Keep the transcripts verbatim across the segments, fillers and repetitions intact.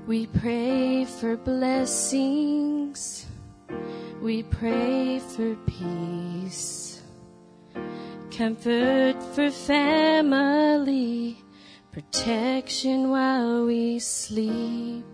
We pray for blessings. We pray for peace. Comfort for family. Protection while we sleep.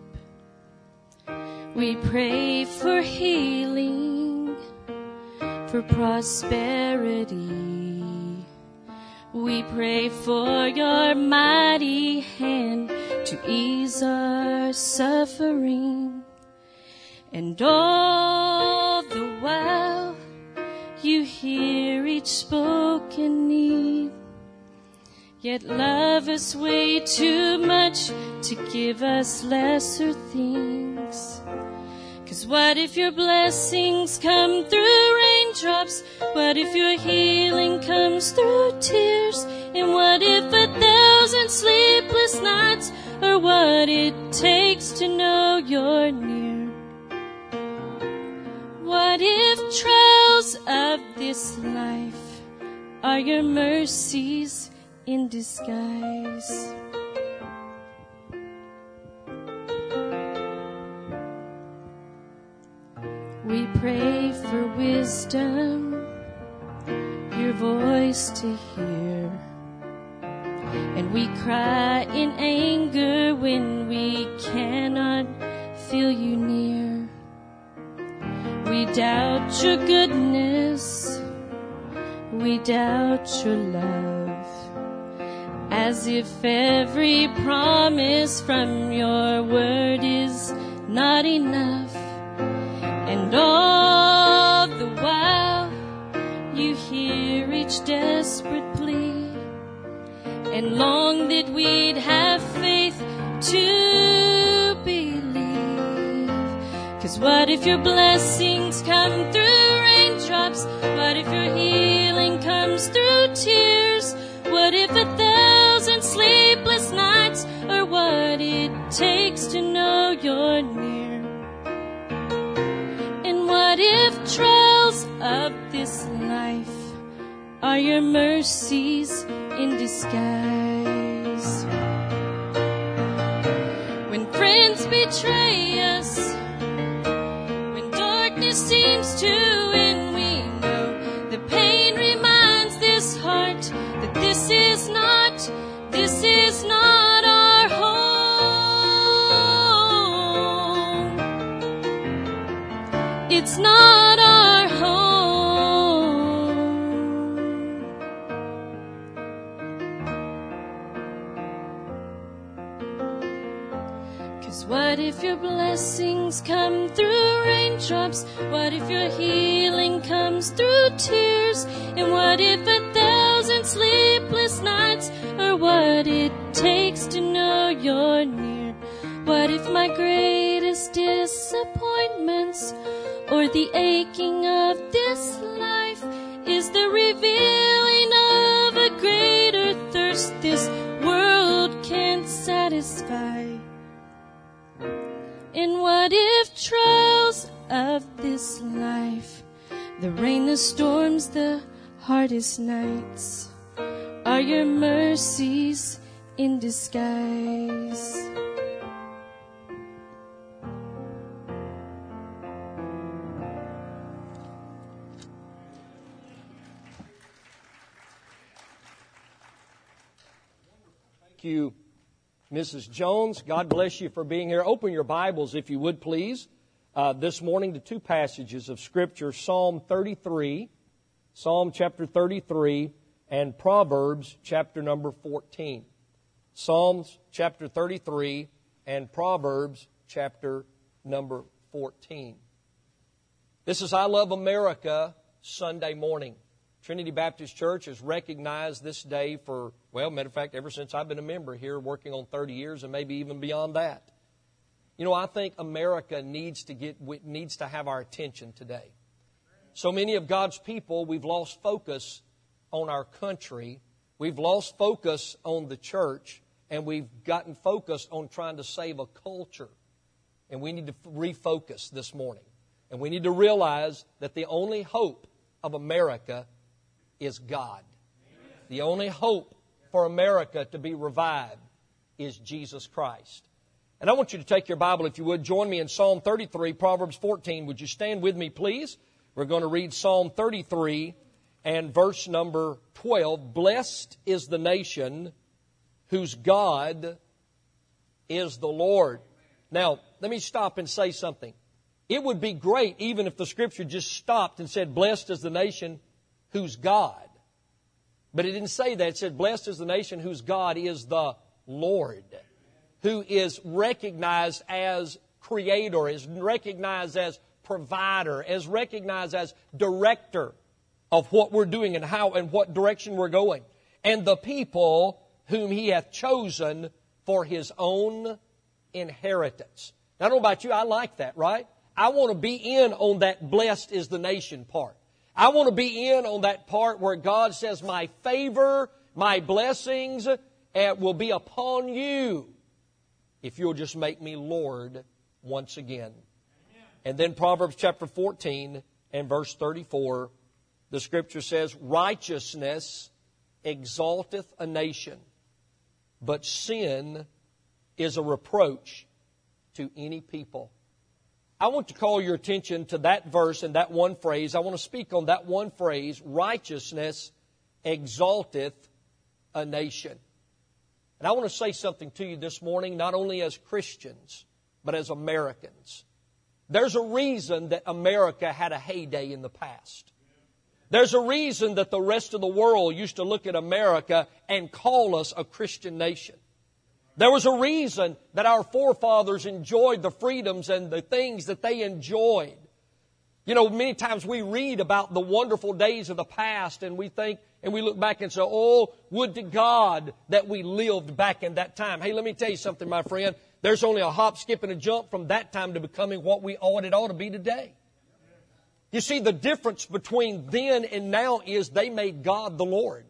We pray for healing. For prosperity. We pray for your mighty hand to ease our suffering. And all the while you hear each spoken need. Yet love us way too much to give us lesser things. 'Cause what if your blessings come through raindrops? What if your healing comes through tears? And what if a thousand sleepless nights are what it takes to know you're near? What if trials of this life are your mercies in disguise? We pray for wisdom, your voice to hear. And we cry in anger when we cannot feel you near. We doubt your goodness, we doubt your love, as if every promise from your word is not enough. And all the while you hear each desperate plea, and long that we'd have faith to believe. 'Cause what if your blessings come through raindrops? What if your healing comes through tears? What if a thousand sleepless nights are what it takes to know you're near? What if trials of this life are your mercies in disguise? When friends betray us, when darkness seems to win, we know the pain reminds this heart that this is not, this is not our home. It's not our home. 'Cause what if your blessings come through raindrops? What if your healing comes through tears? And what if a thousand sleepless nights are what it takes to know you're near? What if my greatest disappointments or the aching of this life is the revealing of a greater thirst this world can't satisfy? And what if trials of this life, the rain, the storms, the hardest nights, are your mercies in disguise? Thank you, Missus Jones. God bless you for being here. Open your Bibles, if you would, please, uh, this morning to two passages of Scripture, Psalm thirty-three, Psalm chapter thirty-three, and Proverbs chapter number fourteen. Psalms chapter thirty-three and Proverbs chapter number fourteen. This is I Love America Sunday morning. Trinity Baptist Church has recognized this day for, well, matter of fact, ever since I've been a member here, working on thirty years and maybe even beyond that. You know, I think America needs to get needs to have our attention today. So many of God's people, we've lost focus on our country. We've lost focus on the church, and we've gotten focused on trying to save a culture. And we need to refocus this morning. And we need to realize that the only hope of America is God. Amen. The only hope for America to be revived is Jesus Christ. And I want you to take your Bible, if you would. Join me in Psalm thirty-three, Proverbs fourteen. Would you stand with me, please? We're going to read Psalm thirty-three and verse number twelve. Blessed is the nation whose God is the Lord. Now, let me stop and say something. It would be great even if the Scripture just stopped and said, blessed is the nation whose God. But it didn't say that. It said, blessed is the nation whose God is the Lord, who is recognized as creator, is recognized as provider, is recognized as director of what we're doing and how and what direction we're going. And the people whom He hath chosen for His own inheritance. Now, I don't know about you, I like that, right? I want to be in on that blessed is the nation part. I want to be in on that part where God says, my favor, my blessings uh, will be upon you if you'll just make me Lord once again. Amen. And then Proverbs chapter fourteen and verse thirty-four, the Scripture says, righteousness exalteth a nation, but sin is a reproach to any people. I want to call your attention to that verse and that one phrase. I want to speak on that one phrase, righteousness exalteth a nation. And I want to say something to you this morning, not only as Christians, but as Americans. There's a reason that America had a heyday in the past. There's a reason that the rest of the world used to look at America and call us a Christian nation. There was a reason that our forefathers enjoyed the freedoms and the things that they enjoyed. You know, many times we read about the wonderful days of the past and we think, and we look back and say, oh, would to God that we lived back in that time. Hey, let me tell you something, my friend. There's only a hop, skip, and a jump from that time to becoming what we ought, it ought to be today. You see, the difference between then and now is they made God the Lord.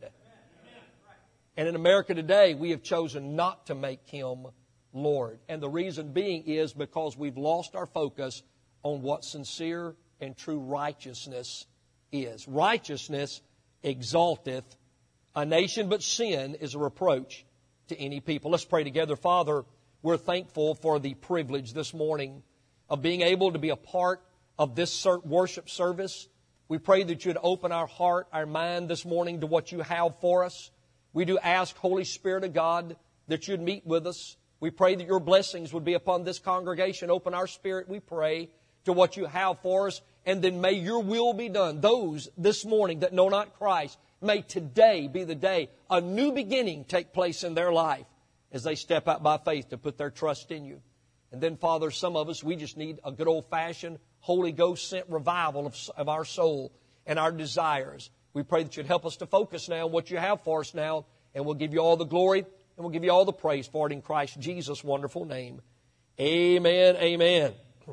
And in America today, we have chosen not to make Him Lord. And the reason being is because we've lost our focus on what sincere and true righteousness is. Righteousness exalteth a nation, but sin is a reproach to any people. Let's pray together. Father, we're thankful for the privilege this morning of being able to be a part of this worship service. We pray that you'd open our heart, our mind this morning to what you have for us. We do ask, Holy Spirit of God, that you'd meet with us. We pray that your blessings would be upon this congregation. Open our spirit, we pray, to what you have for us. And then may your will be done. Those this morning that know not Christ, may today be the day a new beginning take place in their life as they step out by faith to put their trust in you. And then, Father, some of us, we just need a good old-fashioned Holy Ghost-sent revival of, of our soul and our desires. We pray that you'd help us to focus now on what you have for us now, and we'll give you all the glory, and we'll give you all the praise for it in Christ Jesus' wonderful name. Amen, amen.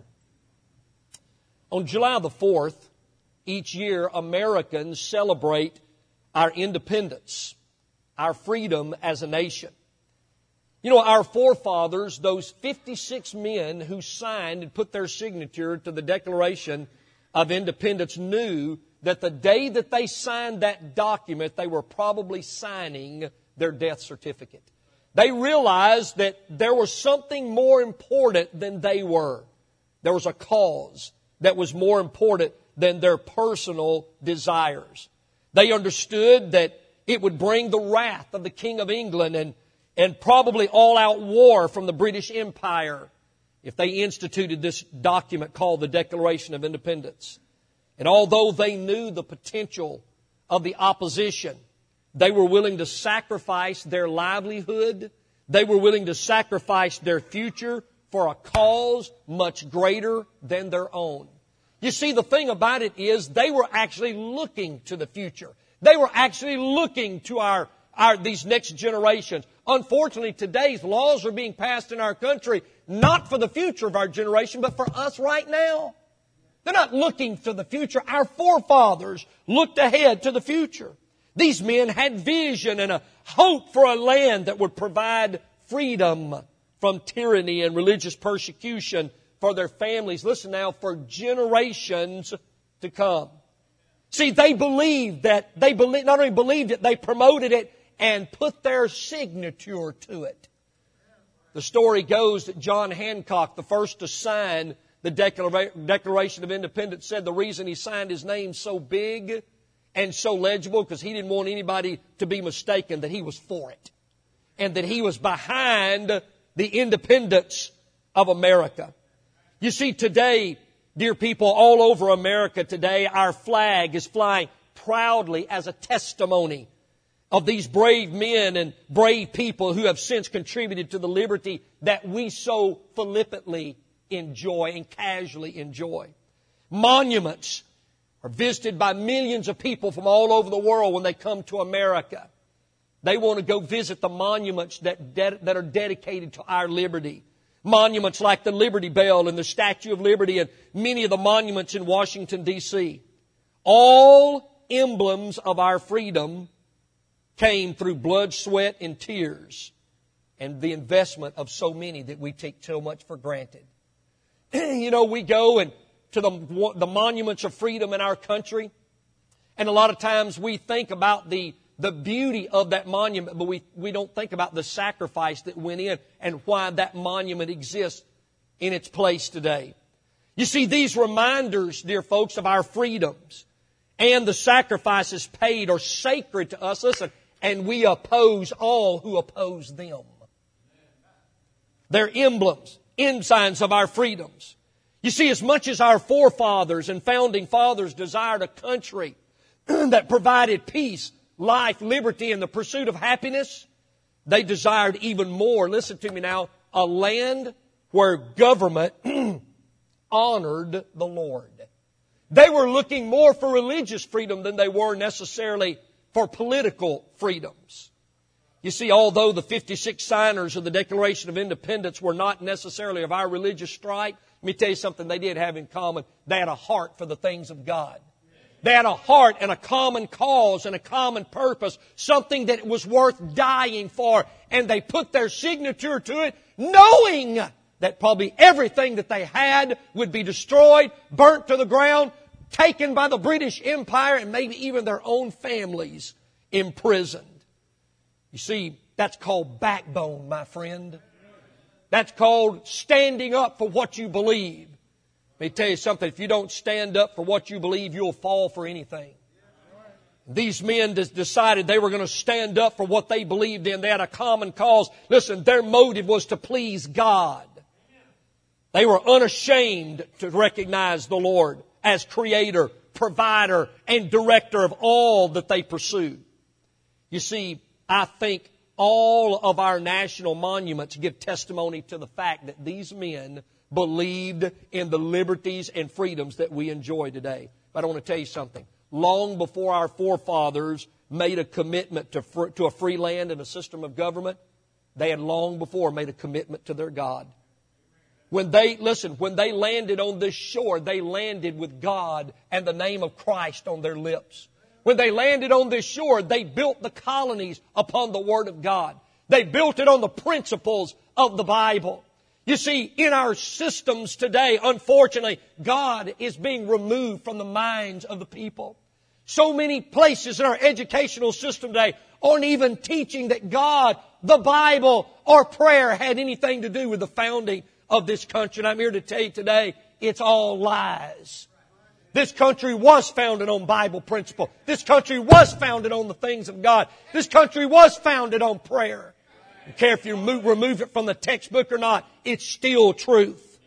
On July the fourth, each year, Americans celebrate our independence, our freedom as a nation. You know, our forefathers, those fifty-six men who signed and put their signature to the Declaration of Independence knew that the day that they signed that document, they were probably signing their death certificate. They realized that there was something more important than they were. There was a cause that was more important than their personal desires. They understood that it would bring the wrath of the King of England and, and probably all-out war from the British Empire if they instituted this document called the Declaration of Independence. And although they knew the potential of the opposition, they were willing to sacrifice their livelihood. They were willing to sacrifice their future for a cause much greater than their own. You see, the thing about it is they were actually looking to the future. They were actually looking to our, our these next generations. Unfortunately, today's laws are being passed in our country not for the future of our generation, but for us right now. They're not looking to the future. Our forefathers looked ahead to the future. These men had vision and a hope for a land that would provide freedom from tyranny and religious persecution for their families. Listen now, for generations to come. See, they believed that, they believed, not only believed it, they promoted it and put their signature to it. The story goes that John Hancock, the first to sign the Declaration of Independence, said the reason he signed his name so big and so legible because he didn't want anybody to be mistaken that he was for it and that he was behind the independence of America. You see, today, dear people, all over America today, our flag is flying proudly as a testimony of these brave men and brave people who have since contributed to the liberty that we so flippantly enjoy and casually enjoy. Monuments are visited by millions of people from all over the world when they come to America. They want to go visit the monuments that, de- that are dedicated to our liberty. Monuments like the Liberty Bell and the Statue of Liberty and many of the monuments in Washington, D C All emblems of our freedom came through blood, sweat, and tears and the investment of so many that we take so much for granted. You know, we go and to the, the monuments of freedom in our country, and a lot of times we think about the, the beauty of that monument, but we, we don't think about the sacrifice that went in and why that monument exists in its place today. You see, these reminders, dear folks, of our freedoms and the sacrifices paid are sacred to us. Listen, and we oppose all who oppose them. They're emblems, ensigns of our freedoms. You see, as much as our forefathers and founding fathers desired a country that provided peace, life, liberty, and the pursuit of happiness, they desired even more, listen to me now, a land where government honored the Lord. They were looking more for religious freedom than they were necessarily for political freedoms. You see, although the fifty-six signers of the Declaration of Independence were not necessarily of our religious stripe, let me tell you something they did have in common. They had a heart for the things of God. They had a heart and a common cause and a common purpose, something that was worth dying for. And they put their signature to it, knowing that probably everything that they had would be destroyed, burnt to the ground, taken by the British Empire, and maybe even their own families imprisoned. You see, that's called backbone, my friend. That's called standing up for what you believe. Let me tell you something. If you don't stand up for what you believe, you'll fall for anything. These men decided they were going to stand up for what they believed in. They had a common cause. Listen, their motive was to please God. They were unashamed to recognize the Lord as creator, provider, and director of all that they pursued. You see, I think all of our national monuments give testimony to the fact that these men believed in the liberties and freedoms that we enjoy today. But I want to tell you something. Long before our forefathers made a commitment to, fr- to a free land and a system of government, they had long before made a commitment to their God. When they, listen, when they landed on this shore, they landed with God and the name of Christ on their lips. When they landed on this shore, they built the colonies upon the Word of God. They built it on the principles of the Bible. You see, in our systems today, unfortunately, God is being removed from the minds of the people. So many places in our educational system today aren't even teaching that God, the Bible, or prayer had anything to do with the founding of this country. And I'm here to tell you today, it's all lies. This country was founded on Bible principle. This country was founded on the things of God. This country was founded on prayer. I don't care if you remove, remove it from the textbook or not, it's still truth.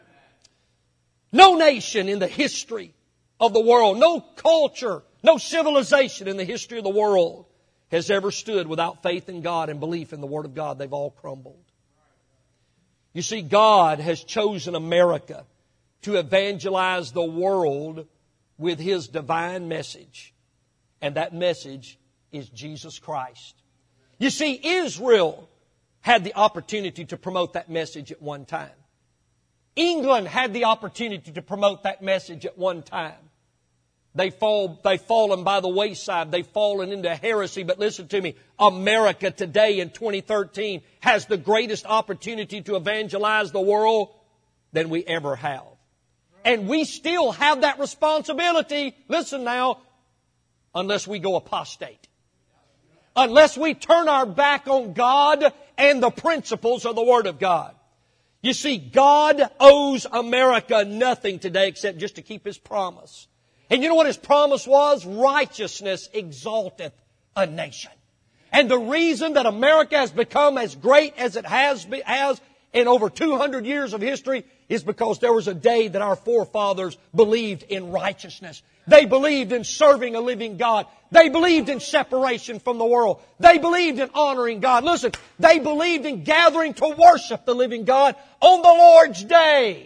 No nation in the history of the world, no culture, no civilization in the history of the world has ever stood without faith in God and belief in the Word of God. They've all crumbled. You see, God has chosen America to evangelize the world with His divine message. And that message is Jesus Christ. You see, Israel had the opportunity to promote that message at one time. England had the opportunity to promote that message at one time. They fall, they've fallen by the wayside. They've fallen into heresy. But listen to me. America today in twenty thirteen has the greatest opportunity to evangelize the world than we ever have. And we still have that responsibility, listen now, unless we go apostate. unless we turn our back on God and the principles of the Word of God. You see, God owes America nothing today except just to keep His promise. And you know what His promise was? Righteousness exalteth a nation. And the reason that America has become as great as it has, be, has in over two hundred years of history is because there was a day that our forefathers believed in righteousness. They believed in serving a living God. They believed in separation from the world. They believed in honoring God. Listen, they believed in gathering to worship the living God on the Lord's day.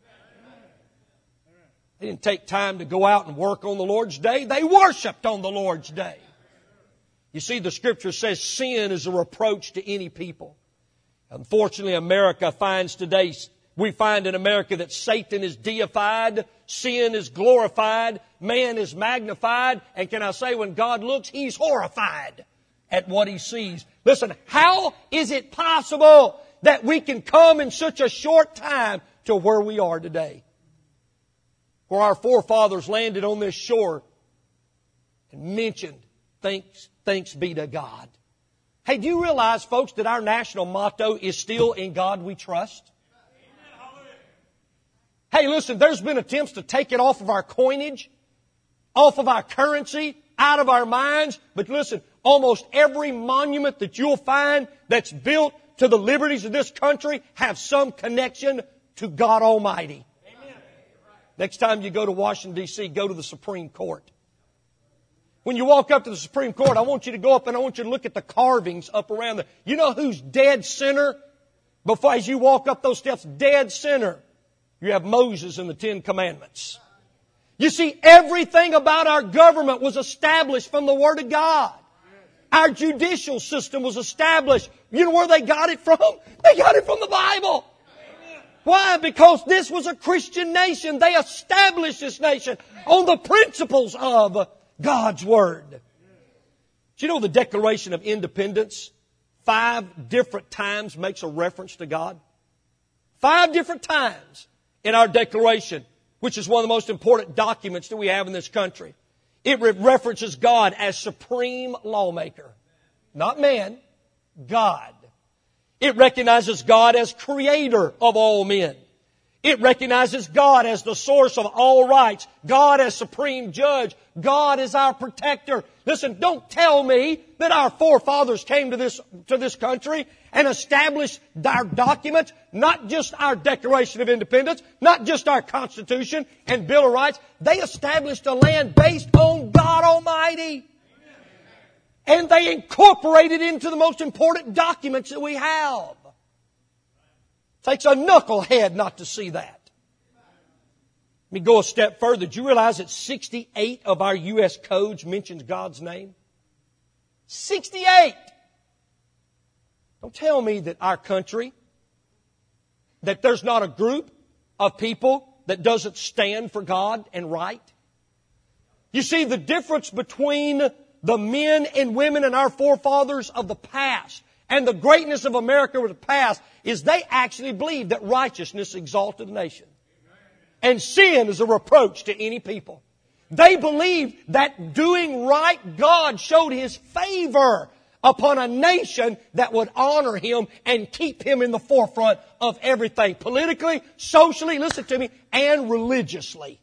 They didn't take time to go out and work on the Lord's day. They worshiped on the Lord's day. You see, the Scripture says sin is a reproach to any people. Unfortunately, America finds today, we find in America that Satan is deified, sin is glorified, man is magnified, and can I say when God looks, He's horrified at what He sees. Listen, how is it possible that we can come in such a short time to where we are today? Where our forefathers landed on this shore and mentioned, thanks, thanks be to God. Hey, do you realize, folks, that our national motto is still in God we trust? Hey, listen, there's been attempts to take it off of our coinage, off of our currency, out of our minds. But listen, almost every monument that you'll find that's built to the liberties of this country have some connection to God Almighty. Amen. Next time you go to Washington, D C, go to the Supreme Court. When you walk up to the Supreme Court, I want you to go up and I want you to look at the carvings up around there. You know who's dead center? Before, as you walk up those steps, dead center. You have Moses and the Ten Commandments. You see, everything about our government was established from the Word of God. Our judicial system was established. You know where they got it from? They got it from the Bible. Why? Because this was a Christian nation. They established this nation on the principles of God's Word. Do you know the Declaration of Independence, five different times makes a reference to God? Five different times in our Declaration, which is one of the most important documents that we have in this country. It re- references God as supreme lawmaker. Not man, God. It recognizes God as creator of all men. It recognizes God as the source of all rights. God as supreme judge. God is our protector. Listen, don't tell me that our forefathers came to this, to this country and established our documents, not just our Declaration of Independence, not just our Constitution and Bill of Rights. They established a land based on God Almighty. And they incorporated it into the most important documents that we have. Takes a knucklehead not to see that. Let me go a step further. Do you realize that sixty-eight of our U S codes mentions God's name? sixty-eight! Don't tell me that our country, that there's not a group of people that doesn't stand for God and right. You see, the difference between the men and women and our forefathers of the past and the greatness of America of the past is they actually believed that righteousness exalted a nation. And sin is a reproach to any people. They believed that doing right, God showed His favor upon a nation that would honor Him and keep Him in the forefront of everything. Politically, socially, listen to me, and religiously.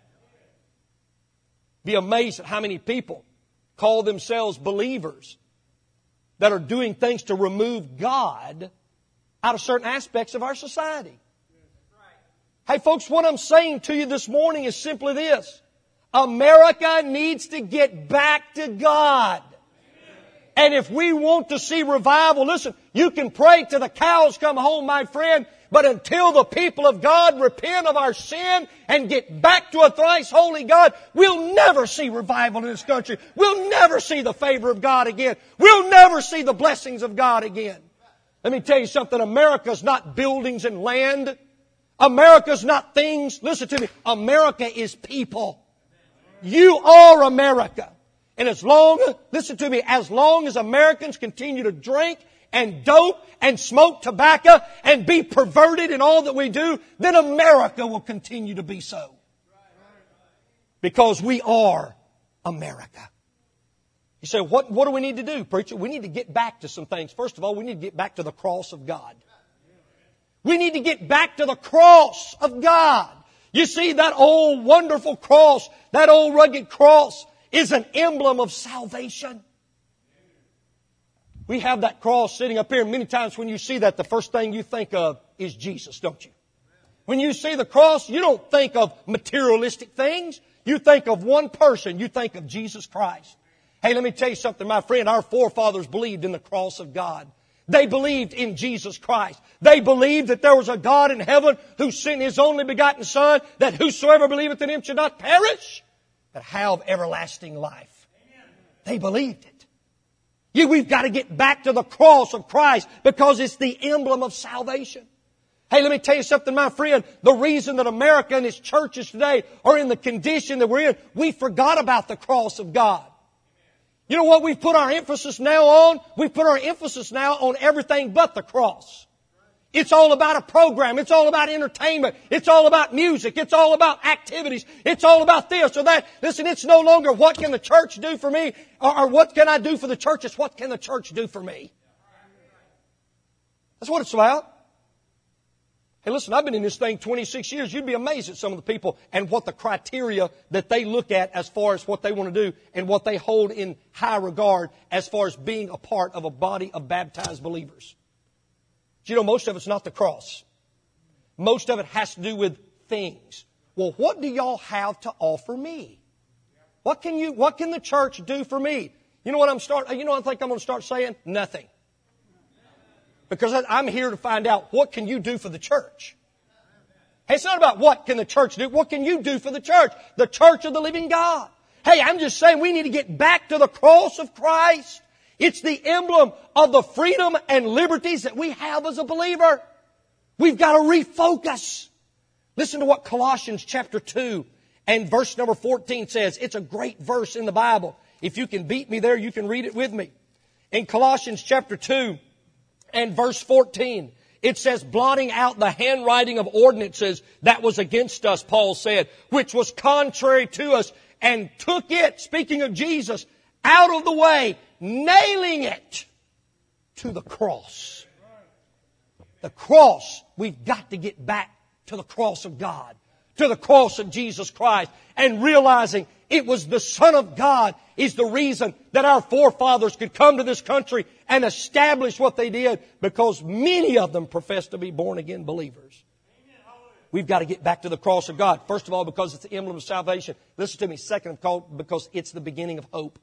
Be amazed at how many people call themselves believers that are doing things to remove God out of certain aspects of our society. Hey folks, what I'm saying to you this morning is simply this. America needs to get back to God. And if we want to see revival, listen, you can pray till the cows come home, my friend, but until the people of God repent of our sin and get back to a thrice holy God, we'll never see revival in this country. We'll never see the favor of God again. We'll never see the blessings of God again. Let me tell you something. America's not buildings and land. America's not things. Listen to me. America is people. You are America. And as long, listen to me, as long as Americans continue to drink and dope and smoke tobacco and be perverted in all that we do, then America will continue to be so. Because we are America. You say, what, what do we need to do, preacher? We need to get back to some things. First of all, we need to get back to the cross of God. We need to get back to the cross of God. You see, that old wonderful cross, that old rugged cross is an emblem of salvation. We have that cross sitting up here. Many times when you see that, the first thing you think of is Jesus, don't you? When you see the cross, you don't think of materialistic things. You think of one person. You think of Jesus Christ. Hey, let me tell you something, my friend. Our forefathers believed in the cross of God. They believed in Jesus Christ. They believed that there was a God in heaven who sent His only begotten Son, that whosoever believeth in Him should not perish, but have everlasting life. They believed it. You, we've got to get back to the cross of Christ because it's the emblem of salvation. Hey, let me tell you something, my friend. The reason that America and its churches today are in the condition that we're in, we forgot about the cross of God. You know what we've put our emphasis now on? We've put our emphasis now on everything but the cross. It's all about a program. It's all about entertainment. It's all about music. It's all about activities. It's all about this or that. Listen, it's no longer what can the church do for me or, or what can I do for the church. It's what can the church do for me. That's what it's about. Hey, listen, I've been in this thing twenty-six years. You'd be amazed at some of the people and what the criteria that they look at as far as what they want to do and what they hold in high regard as far as being a part of a body of baptized believers. Do you know most of it's not the cross? Most of it has to do with things. Well, what do y'all have to offer me? What can you, what can the church do for me? You know what I'm start, you know what I think I'm going to start saying? Nothing. Because I'm here to find out what can you do for the church. Hey, it's not about what can the church do. What can you do for the church? The church of the living God. Hey, I'm just saying we need to get back to the cross of Christ. It's the emblem of the freedom and liberties that we have as a believer. We've got to refocus. Listen to what Colossians chapter two and verse number fourteen says. It's a great verse in the Bible. If you can beat me there, you can read it with me. In Colossians chapter two and verse fourteen, it says, blotting out the handwriting of ordinances that was against us, Paul said, which was contrary to us, and took it, speaking of Jesus, out of the way, nailing it to the cross. The cross, we've got to get back to the cross of God, to the cross of Jesus Christ, and realizing it was the Son of God is the reason that our forefathers could come to this country and establish what they did, because many of them profess to be born-again believers. We've got to get back to the cross of God. First of all, because it's the emblem of salvation. Listen to me. Second of all, because it's the beginning of hope.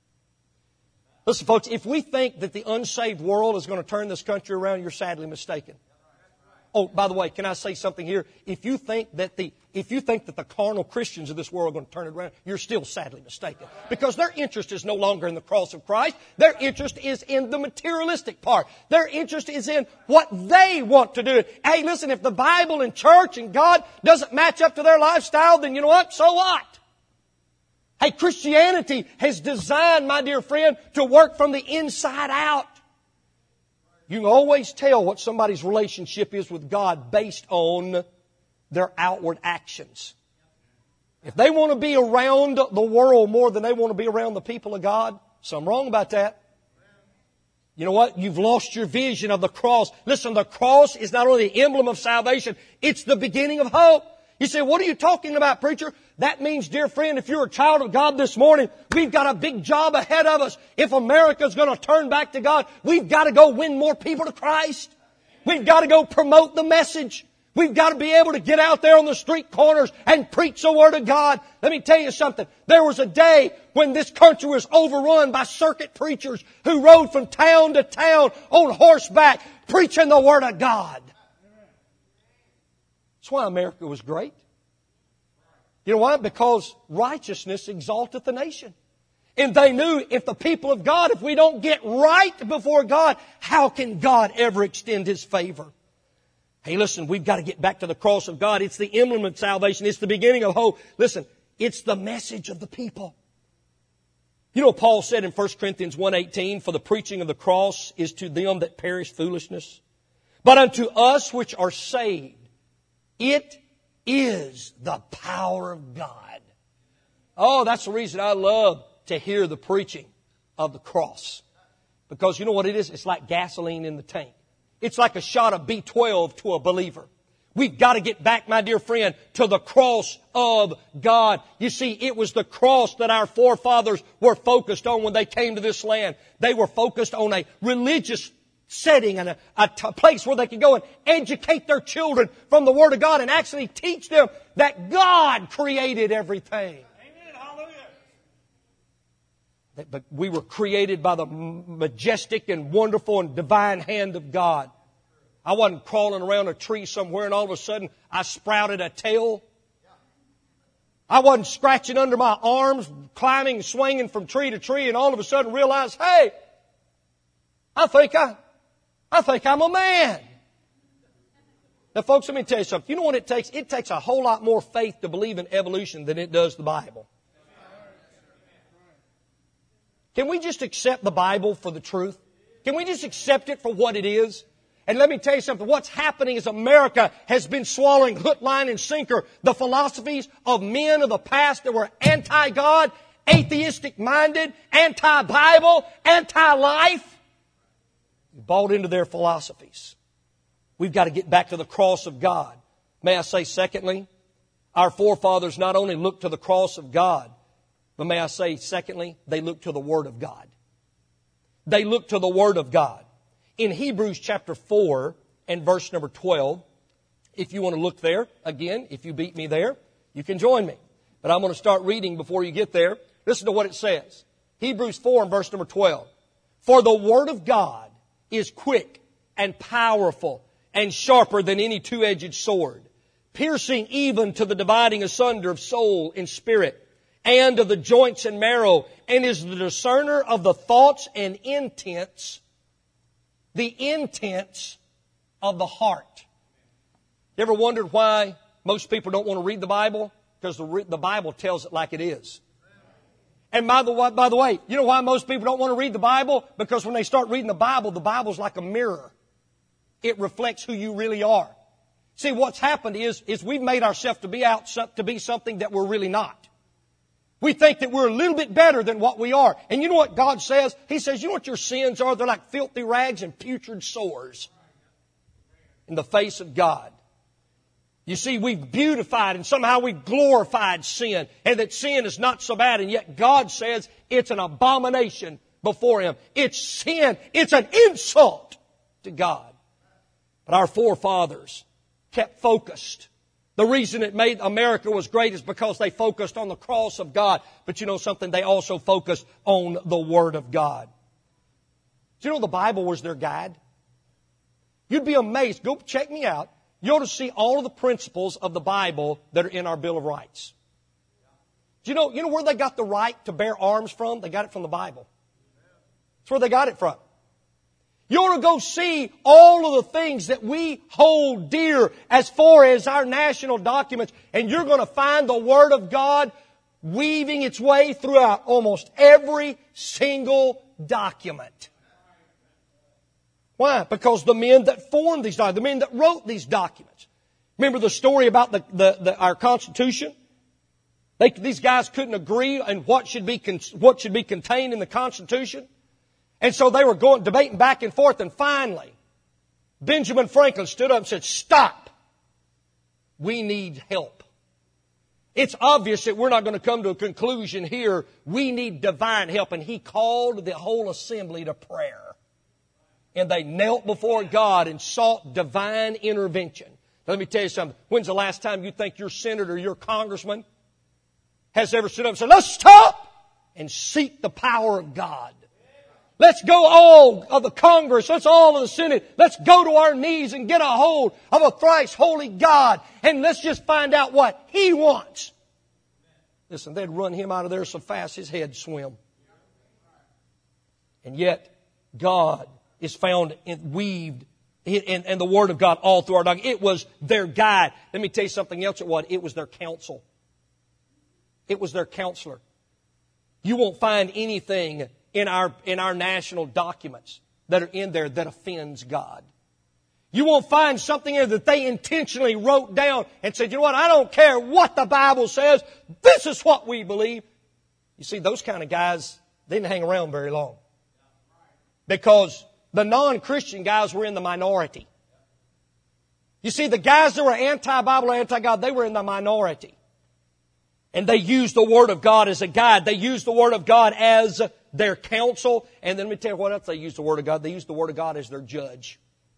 Listen, folks, if we think that the unsaved world is going to turn this country around, you're sadly mistaken. Oh, by the way, can I say something here? If you think that the if you think that the carnal Christians of this world are going to turn it around, you're still sadly mistaken. Because their interest is no longer in the cross of Christ. Their interest is in the materialistic part. Their interest is in what they want to do. Hey, listen, if the Bible and church and God doesn't match up to their lifestyle, then you know what? So what? Hey, Christianity has designed, my dear friend, to work from the inside out. You can always tell what somebody's relationship is with God based on their outward actions. If they want to be around the world more than they want to be around the people of God, something wrong about that. You know what? You've lost your vision of the cross. Listen, the cross is not only the emblem of salvation, it's the beginning of hope. You say, what are you talking about, preacher? That means, dear friend, if you're a child of God this morning, we've got a big job ahead of us. If America's going to turn back to God, we've got to go win more people to Christ. We've got to go promote the message. We've got to be able to get out there on the street corners and preach the Word of God. Let me tell you something. There was a day when this country was overrun by circuit preachers who rode from town to town on horseback preaching the Word of God. That's why America was great. You know why? Because righteousness exalteth the nation. And they knew if the people of God, if we don't get right before God, how can God ever extend His favor? Hey, listen, we've got to get back to the cross of God. It's the emblem of salvation. It's the beginning of hope. Listen, it's the message of the people. You know, Paul said in First Corinthians one eighteen, for the preaching of the cross is to them that perish foolishness, but unto us which are saved, it is the power of God. Oh, that's the reason I love to hear the preaching of the cross. Because you know what it is? It's like gasoline in the tank. It's like a shot of B twelve to a believer. We've got to get back, my dear friend, to the cross of God. You see, it was the cross that our forefathers were focused on when they came to this land. They were focused on a religious setting and a, a t- place where they could go and educate their children from the Word of God and actually teach them that God created everything. Amen. Hallelujah. But we were created by the majestic and wonderful and divine hand of God. I wasn't crawling around a tree somewhere and all of a sudden I sprouted a tail. I wasn't scratching under my arms, climbing, swinging from tree to tree and all of a sudden realized, hey, I think I, I think I'm a man. Now folks, let me tell you something. You know what it takes? It takes a whole lot more faith to believe in evolution than it does the Bible. Can we just accept the Bible for the truth? Can we just accept it for what it is? And let me tell you something. What's happening is America has been swallowing hook, line, and sinker the philosophies of men of the past that were anti-God, atheistic-minded, anti-Bible, anti-life. Bought into their philosophies. We've got to get back to the cross of God. May I say, secondly, our forefathers not only looked to the cross of God, but may I say, secondly, they looked to the Word of God. They looked to the Word of God. In Hebrews chapter four and verse number twelve, if you want to look there, again, if you beat me there, you can join me. But I'm going to start reading before you get there. Listen to what it says. Hebrews four and verse number twelve. For the Word of God is quick and powerful and sharper than any two-edged sword, piercing even to the dividing asunder of soul and spirit, and of the joints and marrow, and is the discerner of the thoughts and intents, the intents of the heart. You ever wondered why most people don't want to read the Bible? Because the, the Bible tells it like it is. And by the, by the way, you know why most people don't want to read the Bible? Because when they start reading the Bible, the Bible's like a mirror. It reflects who you really are. See, what's happened is, is we've made ourselves to be out to be something that we're really not. We think that we're a little bit better than what we are. And you know what God says? He says, you know what your sins are? They're like filthy rags and putrid sores in the face of God. You see, we've beautified and somehow we've glorified sin, and that sin is not so bad, and yet God says it's an abomination before Him. It's sin. It's an insult to God. But our forefathers kept focused. The reason it made America was great is because they focused on the cross of God. But you know something? They also focused on the Word of God. Do you know the Bible was their guide? You'd be amazed. Go check me out. You ought to see all of the principles of the Bible that are in our Bill of Rights. Do you know, you know where they got the right to bear arms from? They got it from the Bible. That's where they got it from. You ought to go see all of the things that we hold dear as far as our national documents, and you're going to find the Word of God weaving its way throughout almost every single document. Why? Because the men that formed these documents, the men that wrote these documents. Remember the story about the, the, the our Constitution? They, these guys couldn't agree on what should be what should be contained in the Constitution. And so they were going, debating back and forth, and finally, Benjamin Franklin stood up and said, stop. We need help. It's obvious that we're not going to come to a conclusion here. We need divine help. And he called the whole assembly to prayer. And they knelt before God and sought divine intervention. Now, let me tell you something. When's the last time you think your senator or your congressman has ever stood up and said, let's stop and seek the power of God? Let's go all of the Congress, let's all of the Senate, let's go to our knees and get a hold of a thrice holy God, and let's just find out what He wants. Listen, they'd run him out of there so fast his head'd swim. And yet, God is found in, weaved in, in the Word of God all through our document. It was their guide. Let me tell you something else it was. It was their counsel. It was their counselor. You won't find anything in our, in our national documents that are in there that offends God. You won't find something in there that they intentionally wrote down and said, you know what, I don't care what the Bible says. This is what we believe. You see, those kind of guys, they didn't hang around very long. Because the non-Christian guys were in the minority. You see, the guys that were anti-Bible or anti-God, they were in the minority. And they used the Word of God as a guide. They used the Word of God as their counsel. And then let me tell you what else they used the Word of God. They used the Word of God as their judge.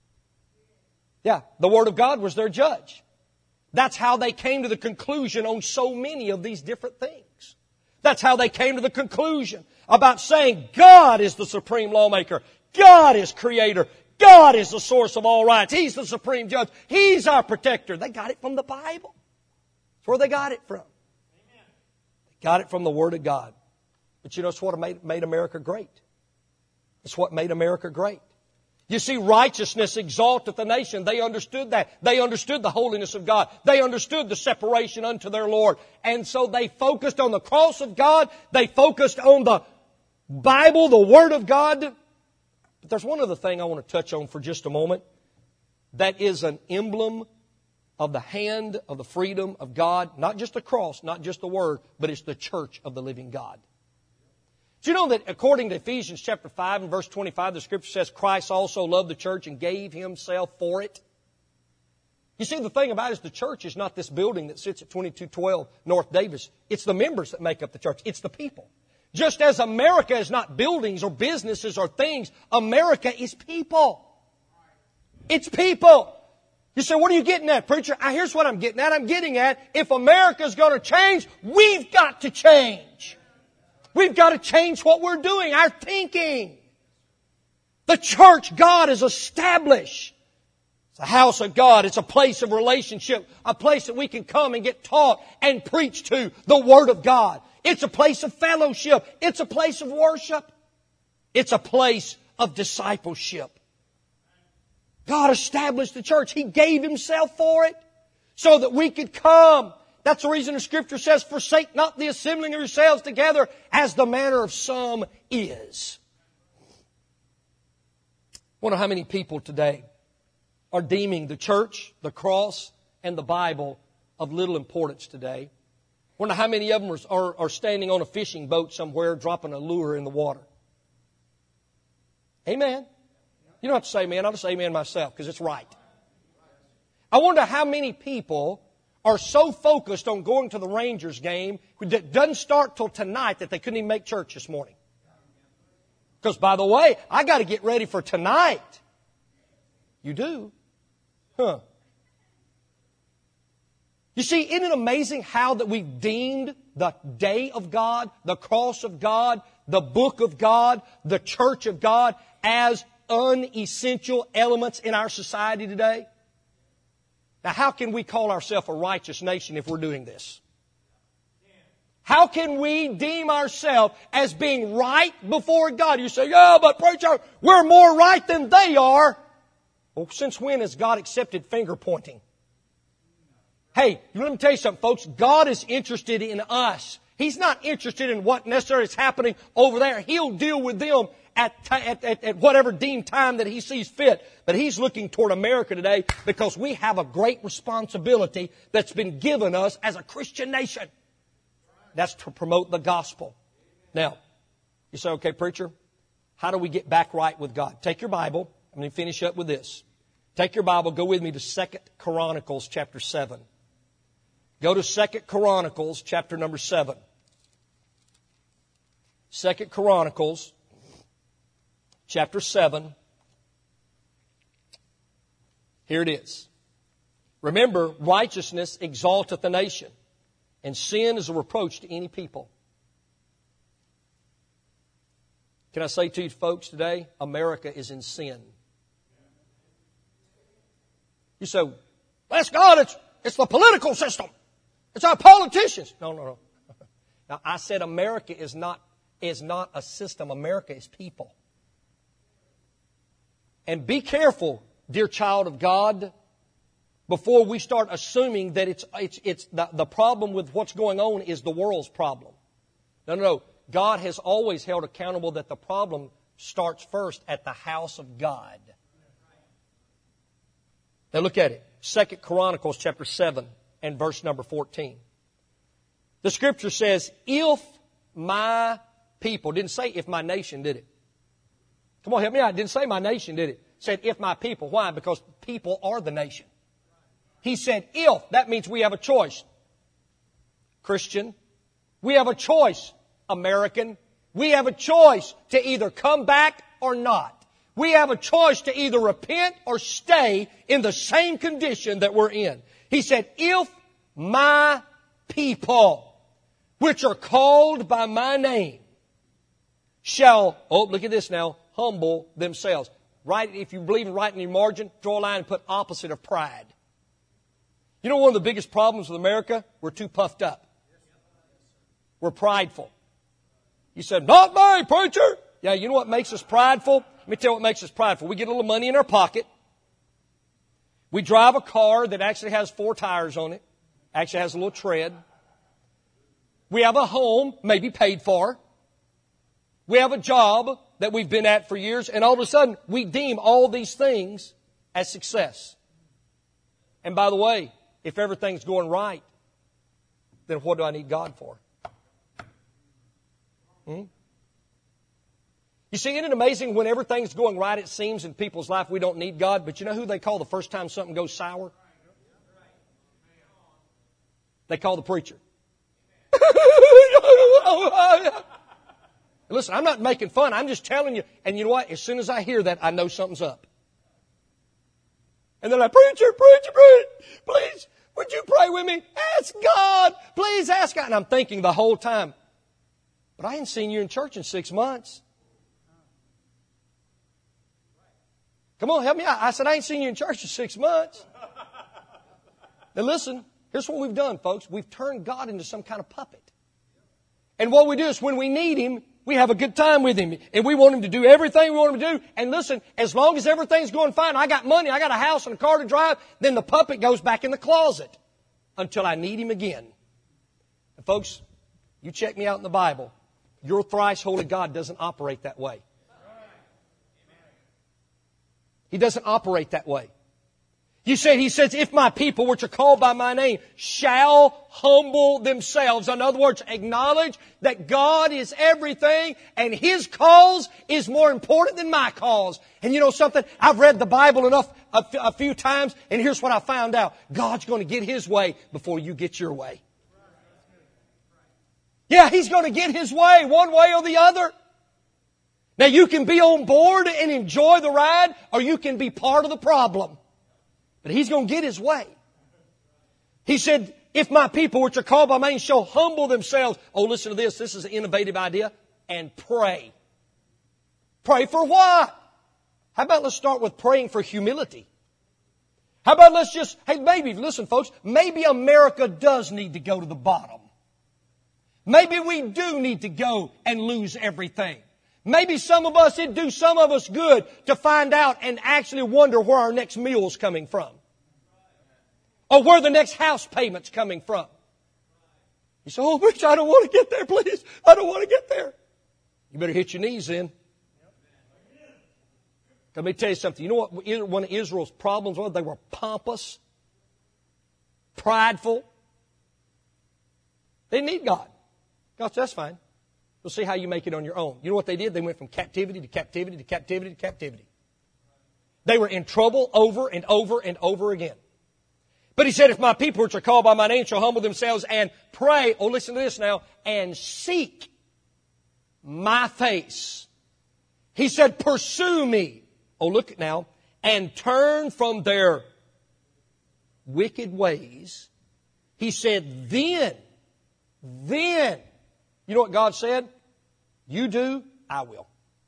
Yeah, the Word of God was their judge. That's how they came to the conclusion on so many of these different things. That's how they came to the conclusion about saying God is the supreme lawmaker. God is creator. God is the source of all rights. He's the supreme judge. He's our protector. They got it from the Bible. That's where they got it from. They got it from the Word of God. But you know, it's what made, made America great. It's what made America great. You see, righteousness exalteth the nation. They understood that. They understood the holiness of God. They understood the separation unto their Lord. And so they focused on the cross of God. They focused on the Bible, the Word of God. But there's one other thing I want to touch on for just a moment. That is an emblem of the hand of the freedom of God. Not just the cross, not just the Word, but it's the church of the living God. Do you know that according to Ephesians chapter five and verse twenty-five, the Scripture says Christ also loved the church and gave Himself for it? You see, the thing about it is the church is not this building that sits at twenty-two twelve North Davis. It's the members that make up the church. It's the people. Just as America is not buildings or businesses or things, America is people. It's people. You say, what are you getting at, preacher? Ah, here's what I'm getting at. I'm getting at, if America's going to change, we've got to change. We've got to change what we're doing, our thinking. The church God has established. It's a house of God. It's a place of relationship. A place that we can come and get taught and preach to the Word of God. It's a place of fellowship. It's a place of worship. It's a place of discipleship. God established the church. He gave Himself for it so that we could come. That's the reason the Scripture says, forsake not the assembling of yourselves together as the manner of some is. I wonder how many people today are deeming the church, the cross, and the Bible of little importance today. I wonder how many of them are, are, are standing on a fishing boat somewhere dropping a lure in the water. Amen. You don't have to say amen. I'll just say amen myself because it's right. I wonder how many people are so focused on going to the Rangers game that doesn't start till tonight that they couldn't even make church this morning. Because, by the way, I got to get ready for tonight. You do? Huh. You see, isn't it amazing how that we've deemed the day of God, the cross of God, the book of God, the church of God as unessential elements in our society today? Now, how can we call ourselves a righteous nation if we're doing this? How can we deem ourselves as being right before God? You say, yeah, but preacher, we're more right than they are. Well, since when has God accepted finger pointing? Hey, let me tell you something, folks. God is interested in us. He's not interested in what necessarily is happening over there. He'll deal with them At, at, at, at whatever deemed time that He sees fit. But He's looking toward America today because we have a great responsibility that's been given us as a Christian nation. That's to promote the gospel. Now, you say, okay, preacher, how do we get back right with God? Take your Bible. I'm going to finish up with this. Take your Bible. Go with me to Second Chronicles chapter seven. Go to Second Chronicles chapter number seven. Second Chronicles chapter seven. Here it is. Remember, righteousness exalteth the nation, and sin is a reproach to any people. Can I say to you folks today, America is in sin. You say, bless God, it's, it's the political system. It's our politicians. No, no, no. Now, I said America is not, is not a system. America is people. And be careful, dear child of God, before we start assuming that it's, it's, it's the, the problem with what's going on is the world's problem. No, no, no. God has always held accountable that the problem starts first at the house of God. Now look at it. Second Chronicles chapter seven and verse number fourteen. The Scripture says, if my people. It didn't say if my nation, did it? Come on, help me out. It didn't say my nation, did it? It said if my people. Why? Because people are the nation. He said if. That means we have a choice. Christian. We have a choice. American. We have a choice to either come back or not. We have a choice to either repent or stay in the same condition that we're in. He said, if my people, which are called by my name, shall, oh, look at this now, humble themselves. Write, if you believe in writing in your margin, draw a line and put opposite of pride. You know one of the biggest problems with America? We're too puffed up. We're prideful. You said, not me, preacher. Yeah, you know what makes us prideful? Let me tell you what makes us prideful. We get a little money in our pocket. We drive a car that actually has four tires on it. Actually has a little tread. We have a home, maybe paid for. We have a job that we've been at for years. And all of a sudden, we deem all these things as success. And by the way, if everything's going right, then what do I need God for? Hmm? You see, isn't it amazing when everything's going right, it seems, in people's life, we don't need God. But you know who they call the first time something goes sour? They call the preacher. Listen, I'm not making fun. I'm just telling you. And you know what? As soon as I hear that, I know something's up. And they're like, preacher, preacher, preacher, please, would you pray with me? Ask God. Please ask God. And I'm thinking the whole time, but I ain't seen you in church in six months. Come on, help me out. I said, I ain't seen you in church for six months. Now listen, here's what we've done, folks. We've turned God into some kind of puppet. And what we do is when we need Him, we have a good time with Him. And we want Him to do everything we want Him to do. And listen, as long as everything's going fine, I got money, I got a house and a car to drive, then the puppet goes back in the closet until I need Him again. And folks, you check me out in the Bible. Your thrice holy God doesn't operate that way. He doesn't operate that way. You said, He says, if my people, which are called by my name, shall humble themselves. In other words, acknowledge that God is everything and His cause is more important than my cause. And you know something? I've read the Bible enough a, f- a few times, and here's what I found out. God's going to get His way before you get your way. Yeah, He's going to get His way, one way or the other. Now you can be on board and enjoy the ride, or you can be part of the problem. But He's going to get His way. He said, if my people, which are called by my name, shall humble themselves. Oh, listen to this. This is an innovative idea. And pray. Pray for what? How about let's start with praying for humility? How about let's just, hey, maybe, listen folks, maybe America does need to go to the bottom. Maybe we do need to go and lose everything. Maybe some of us, it'd do some of us good to find out and actually wonder where our next meal's coming from. Or where the next house payment's coming from. You say, oh, preacher, I don't want to get there, please. I don't want to get there. You better hit your knees then. Let me tell you something. You know what one of Israel's problems was? They were pompous, prideful. They didn't need God. God said, that's fine. We'll see how you make it on your own. You know what they did? They went from captivity to captivity to captivity to captivity. They were in trouble over and over and over again. But He said, if my people which are called by my name shall humble themselves and pray, oh, listen to this now, and seek my face. He said, pursue me. Oh, look now, and turn from their wicked ways. He said, then, then, you know what God said? You do, I will.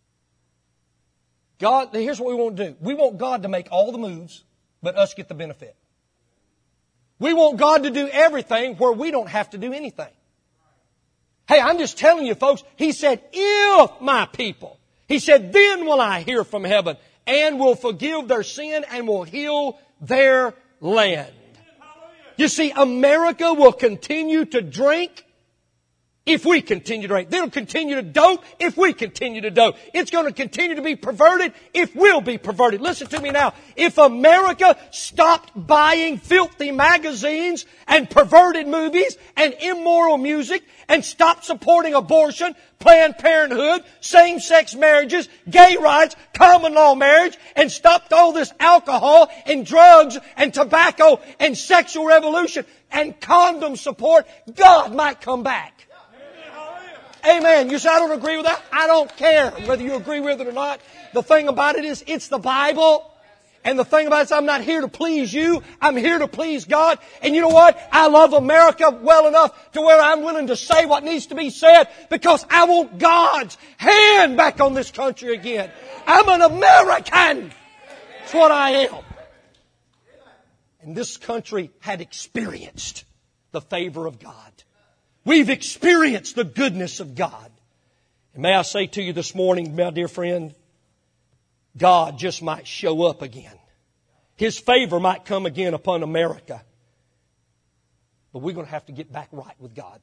God, here's what we want to do. We want God to make all the moves, but us get the benefit. We want God to do everything where we don't have to do anything. Hey, I'm just telling you, folks, He said, if my people, He said, then will I hear from heaven and will forgive their sin and will heal their land. You see, America will continue to drink if we continue to drink. They'll continue to dope if we continue to dope. It's going to continue to be perverted if we'll be perverted. Listen to me now. If America stopped buying filthy magazines and perverted movies and immoral music and stopped supporting abortion, Planned Parenthood, same-sex marriages, gay rights, common law marriage, and stopped all this alcohol and drugs and tobacco and sexual revolution and condom support, God might come back. Amen. You say, I don't agree with that. I don't care whether you agree with it or not. The thing about it is, it's the Bible. And the thing about it is, I'm not here to please you. I'm here to please God. And you know what? I love America well enough to where I'm willing to say what needs to be said because I want God's hand back on this country again. I'm an American. That's what I am. And this country had experienced the favor of God. We've experienced the goodness of God. And may I say to you this morning, my dear friend, God just might show up again. His favor might come again upon America. But we're going to have to get back right with God.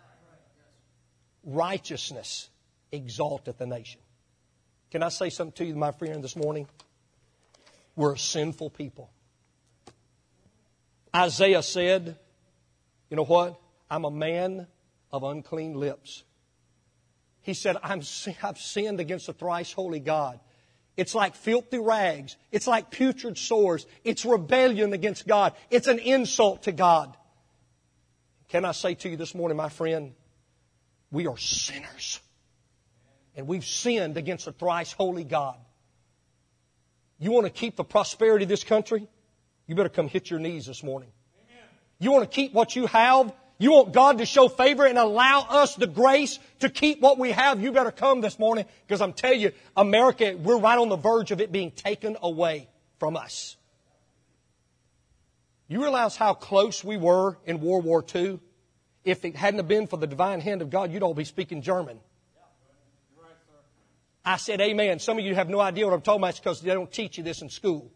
Righteousness exalteth a nation. Can I say something to you, my friend, this morning? We're a sinful people. Isaiah said, you know what? I'm a man of unclean lips. He said, I'm, I've sinned against the thrice holy God. It's like filthy rags. It's like putrid sores. It's rebellion against God. It's an insult to God. Can I say to you this morning, my friend, we are sinners. And we've sinned against the thrice holy God. You want to keep the prosperity of this country? You better come hit your knees this morning. You want to keep what you have? You want God to show favor and allow us the grace to keep what we have? You better come this morning because I'm telling you, America, we're right on the verge of it being taken away from us. You realize how close we were in World War Two? If it hadn't have been for the divine hand of God, you'd all be speaking German. I said amen. Some of you have no idea what I'm talking about because they don't teach you this in school.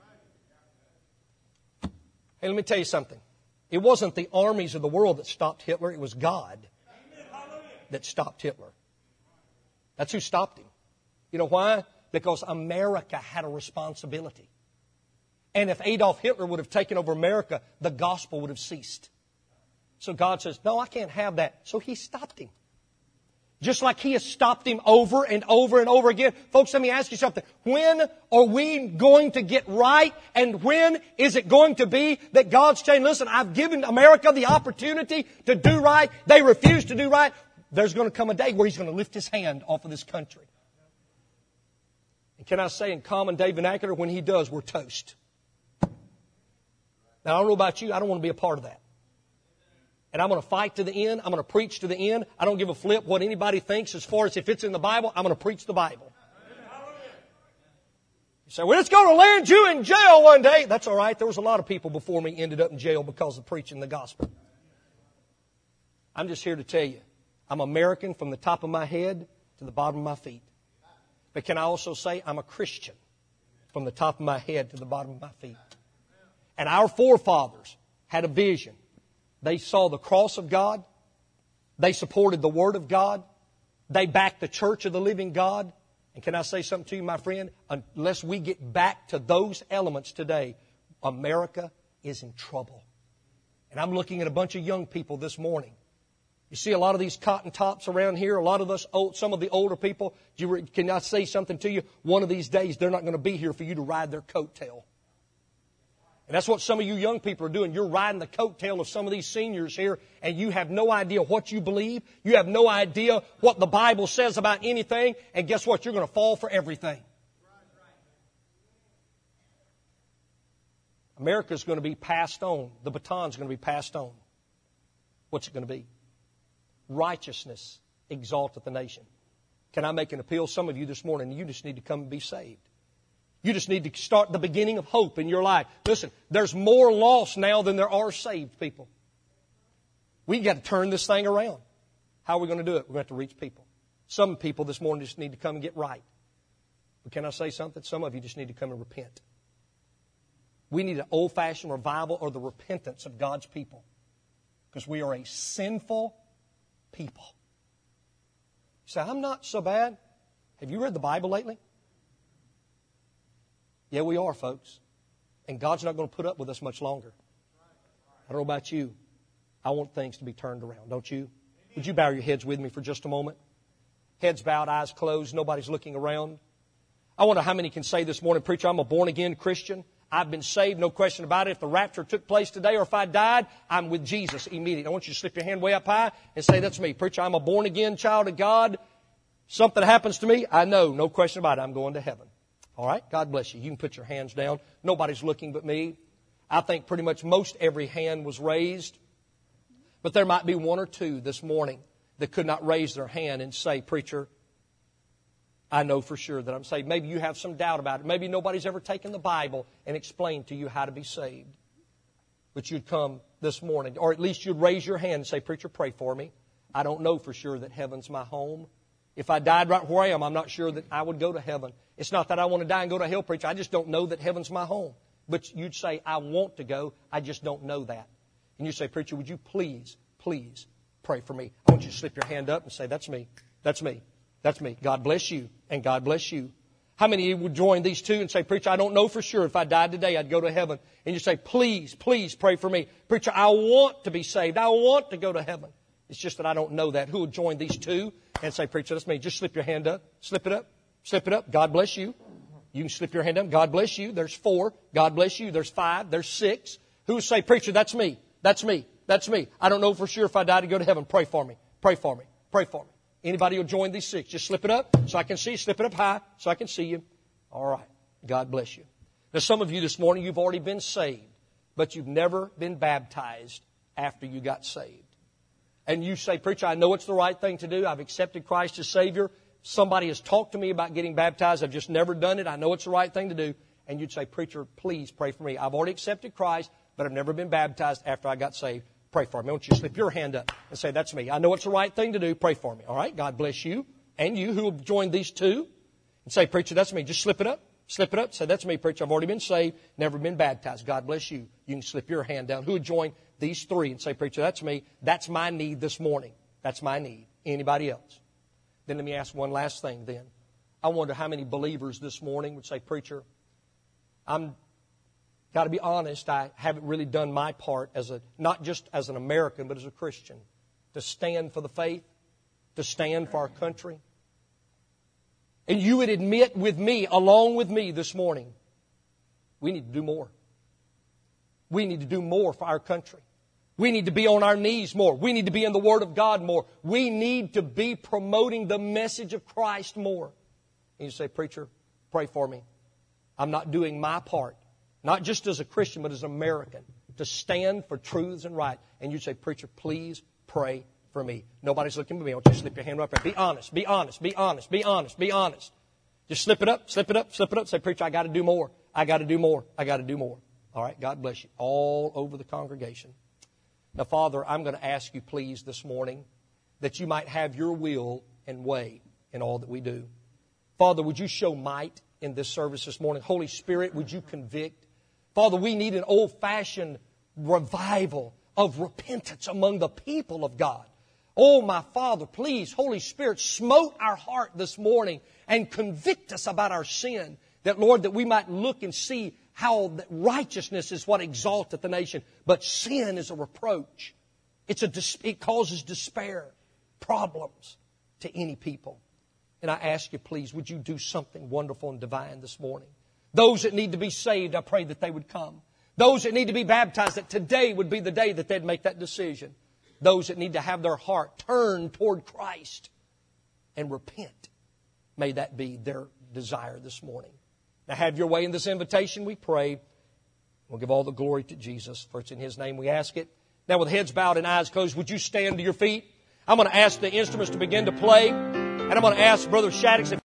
Hey, let me tell you something. It wasn't the armies of the world that stopped Hitler. It was God that stopped Hitler. That's who stopped him. You know why? Because America had a responsibility. And if Adolf Hitler would have taken over America, the gospel would have ceased. So God says, no, I can't have that. So He stopped him. Just like He has stopped him over and over and over again. Folks, let me ask you something. When are we going to get right? And when is it going to be that God's saying, listen, I've given America the opportunity to do right. They refuse to do right. There's going to come a day where He's going to lift His hand off of this country. And can I say in common day vernacular, when He does, we're toast. Now, I don't know about you. I don't want to be a part of that. And I'm going to fight to the end. I'm going to preach to the end. I don't give a flip what anybody thinks as far as if it's in the Bible. I'm going to preach the Bible. You say, well, it's going to land you in jail one day. That's all right. There was a lot of people before me ended up in jail because of preaching the gospel. I'm just here to tell you, I'm American from the top of my head to the bottom of my feet. But can I also say I'm a Christian from the top of my head to the bottom of my feet? And our forefathers had a vision. They saw the cross of God. They supported the Word of God. They backed the church of the living God. And can I say something to you, my friend? Unless we get back to those elements today, America is in trouble. And I'm looking at a bunch of young people this morning. You see a lot of these cotton tops around here, a lot of us, old, some of the older people. Can I say something to you? One of these days, they're not going to be here for you to ride their coattail. And that's what some of you young people are doing. You're riding the coattail of some of these seniors here, and you have no idea what you believe. You have no idea what the Bible says about anything. And guess what? You're going to fall for everything. America's going to be passed on. The baton's going to be passed on. What's it going to be? Righteousness exalteth the nation. Can I make an appeal? Some of you this morning, you just need to come and be saved. You just need to start the beginning of hope in your life. Listen, there's more lost now than there are saved people. We've got to turn this thing around. How are we going to do it? We're going to have to reach people. Some people this morning just need to come and get right. But can I say something? Some of you just need to come and repent. We need an old-fashioned revival or the repentance of God's people. Because we are a sinful, people. You say, I'm not so bad. Have you read the Bible lately? Yeah, we are, folks. And God's not going to put up with us much longer. I don't know about you. I want things to be turned around, don't you? Would you bow your heads with me for just a moment? Heads bowed, eyes closed, nobody's looking around. I wonder how many can say this morning, preacher, I'm a born-again Christian. I've been saved, no question about it. If the rapture took place today or if I died, I'm with Jesus immediately. I want you to slip your hand way up high and say, that's me. Preacher, I'm a born-again child of God. Something happens to me, I know, no question about it, I'm going to heaven. All right? God bless you. You can put your hands down. Nobody's looking but me. I think pretty much most every hand was raised. But there might be one or two this morning that could not raise their hand and say, preacher, I know for sure that I'm saved. Maybe you have some doubt about it. Maybe nobody's ever taken the Bible and explained to you how to be saved. But you'd come this morning, or at least you'd raise your hand and say, preacher, pray for me. I don't know for sure that heaven's my home. If I died right where I am, I'm not sure that I would go to heaven. It's not that I want to die and go to hell, preacher. I just don't know that heaven's my home. But you'd say, I want to go. I just don't know that. And you say, preacher, would you please, please pray for me? I want you to slip your hand up and say, that's me. That's me. That's me. God bless you. And God bless you. How many of you would join these two and say, preacher, I don't know for sure if I died today I'd go to heaven. And you say, please, please pray for me. Preacher, I want to be saved. I want to go to heaven. It's just that I don't know that. Who would join these two and say, preacher, that's me. Just slip your hand up. Slip it up. Slip it up. God bless you. You can slip your hand up. God bless you. There's four. God bless you. There's five. There's six. Who would say, preacher, that's me. That's me. That's me. I don't know for sure if I die to go to heaven. Pray for me. Pray for me. Pray for me. Anybody who will join these six, just slip it up so I can see you. Slip it up high so I can see you. All right. God bless you. Now, some of you this morning, you've already been saved, but you've never been baptized after you got saved. And you say, preacher, I know it's the right thing to do. I've accepted Christ as Savior. Somebody has talked to me about getting baptized. I've just never done it. I know it's the right thing to do. And you'd say, preacher, please pray for me. I've already accepted Christ, but I've never been baptized after I got saved. Pray for me. I want you to slip your hand up and say, that's me. I know it's the right thing to do. Pray for me. All right? God bless you. And you who will join these two and say, preacher, that's me. Just slip it up. Slip it up. Say, that's me, preacher. I've already been saved, never been baptized. God bless you. You can slip your hand down. Who would join these three and say, preacher, that's me. That's my need this morning. That's my need. Anybody else? Then let me ask one last thing then. I wonder how many believers this morning would say, preacher, I'm got to be honest, I haven't really done my part as a, not just as an American, but as a Christian, to stand for the faith, to stand for our country. And you would admit with me, along with me this morning, we need to do more. We need to do more for our country. We need to be on our knees more. We need to be in the Word of God more. We need to be promoting the message of Christ more. And you say, preacher, pray for me. I'm not doing my part, not just as a Christian, but as an American, to stand for truths and right. And you say, preacher, please pray for me. Nobody's looking at me. I want you to slip your hand right there. Be honest, be honest, be honest, be honest, be honest. Just slip it up, slip it up, slip it up. Say, preacher, I got to do more. I got to do more. I got to do more. All right, God bless you. All over the congregation. Now, Father, I'm going to ask you, please, this morning, that you might have your will and way in all that we do. Father, would you show might in this service this morning? Holy Spirit, would you convict? Father, we need an old-fashioned revival of repentance among the people of God. Oh, my Father, please, Holy Spirit, smote our heart this morning and convict us about our sin. That, Lord, that we might look and see how righteousness is what exalteth the nation, but sin is a reproach. It's a, it causes despair, problems to any people. And I ask you, please, would you do something wonderful and divine this morning? Those that need to be saved, I pray that they would come. Those that need to be baptized, that today would be the day that they'd make that decision. Those that need to have their heart turned toward Christ and repent, may that be their desire this morning. Now have your way in this invitation, we pray. We'll give all the glory to Jesus, for it's in His name we ask it. Now with heads bowed and eyes closed, would you stand to your feet? I'm going to ask the instruments to begin to play. And I'm going to ask Brother Shaddix if